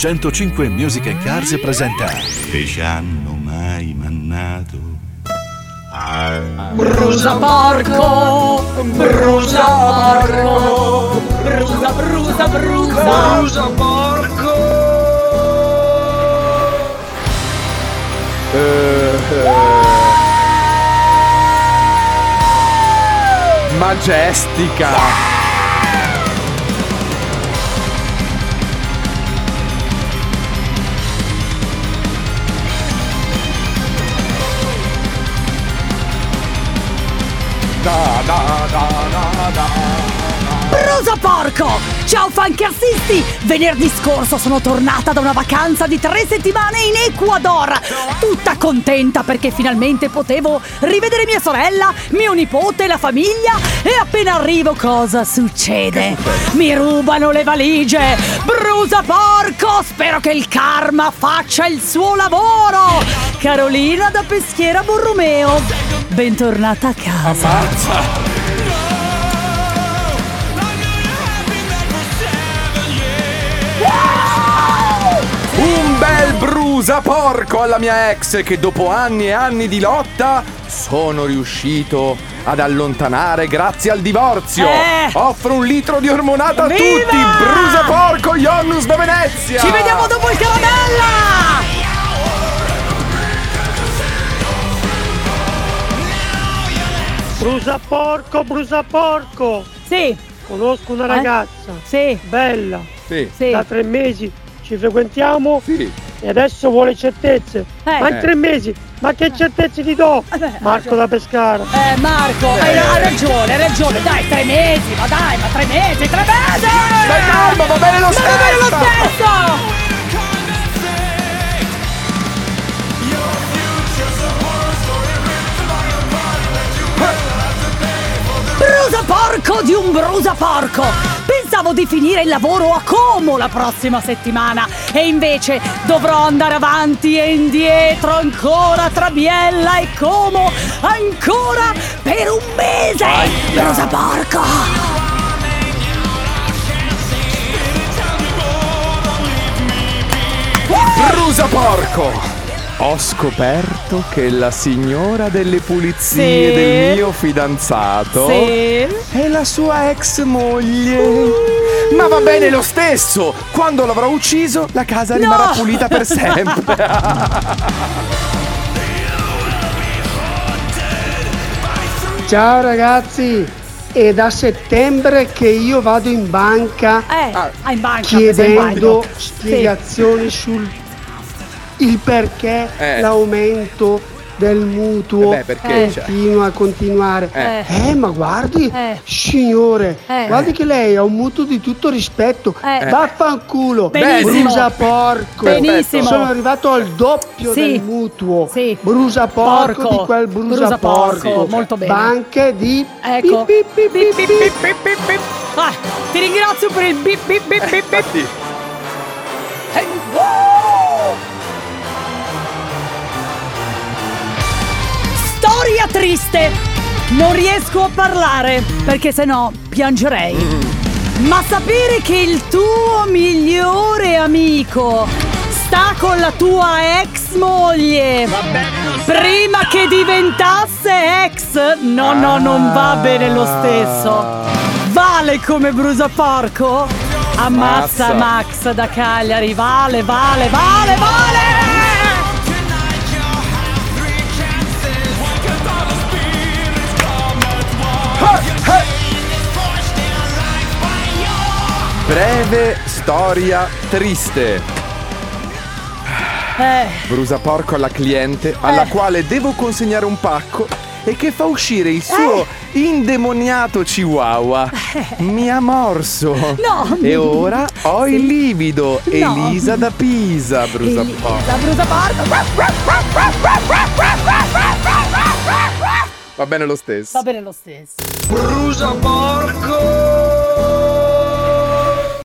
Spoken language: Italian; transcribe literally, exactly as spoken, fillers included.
centocinque Music and Cars presenta Che ci hanno mai mannato? Ah. Brusa porco, brusa porco, brusa, brusa, brusa, brusa porco. Uh, uh. Majestica. Da, da, da, da, da. Brusa porco! Ciao funkarsisti! Venerdì scorso sono tornata da una vacanza di tre settimane in Ecuador, tutta contenta perché finalmente potevo rivedere mia sorella, mio nipote, la famiglia. E appena arrivo cosa succede? Mi rubano le valigie! Brusa porco! Spero che il karma faccia il suo lavoro! Carolina da Peschiera Borromeo, bentornata a casa. Ammazza! Un bel brusa porco alla mia ex che dopo anni e anni di lotta sono riuscito ad allontanare grazie al divorzio. Eh. Offro un litro di ormonata Viva! a tutti. Brusa porco Ionnus da Venezia. Ci vediamo dopo il caramella! Brusa porco, brusa porco. Sì. Conosco una ragazza. Sì. Bella. Sì. Sì. Da tre mesi ci frequentiamo. Sì. E adesso vuole certezze. Eh. Ma in tre mesi? Ma che certezze ti do? Eh beh, Marco da Pescara. Eh Marco, hai, hai ragione, hai ragione. Dai, tre mesi, ma dai, ma tre mesi, tre mesi! Stai calmo, va bene lo Ma stesso. va bene lo stesso! Brusa porco di un brusa porco! Pensavo di finire il lavoro a Como la prossima settimana e invece dovrò andare avanti e indietro ancora tra Biella e Como ancora per un mese! Aia. Brusa porco! Brusa porco! Ho scoperto che la signora delle pulizie Sì. del mio fidanzato Sì. è la sua ex moglie. Ma va bene lo stesso! Quando l'avrò ucciso, la casa rimarrà No. pulita per sempre. Ciao ragazzi, è da settembre che io vado in banca Eh, Ah. ah, in banca, chiedendo sì. spiegazioni sul il perché Eh. l'aumento del mutuo Eh beh, perché, Eh. cioè. continua a continuare. Eh. Eh, ma guardi, Eh. signore, Eh. guardi che lei ha un mutuo di tutto rispetto. Eh. Vaffanculo, Benissimo. brusa porco. Benissimo. Sono arrivato al doppio Sì. del mutuo. Sì. Brusa porco, Porco. di quel brusa, Brusa porco, porco. molto bene. Banche di Ecco. pip, pip, pip, Bip, pip, bip, pip. bip, bip, bip. Ah, ti ringrazio per il bip bip bip bip bip. Infatti, Eh, wow! Storia triste. Non riesco a parlare perché sennò piangerei. Ma sapere che il tuo migliore amico sta con la tua ex moglie prima che diventasse ex, no no non va bene lo stesso. Vale come brusa porco? Ammazza Ammazza. Max da Cagliari, vale vale vale vale. breve storia triste. Eh, Brusa porco alla cliente alla Eh. quale devo consegnare un pacco e che fa uscire il suo indemoniato chihuahua. Mi ha morso. No. E ora ho il livido. No. Elisa da Pisa, brusa Elisa, porco. brusa porco. Va bene lo stesso. Va bene lo stesso. Brusa porco.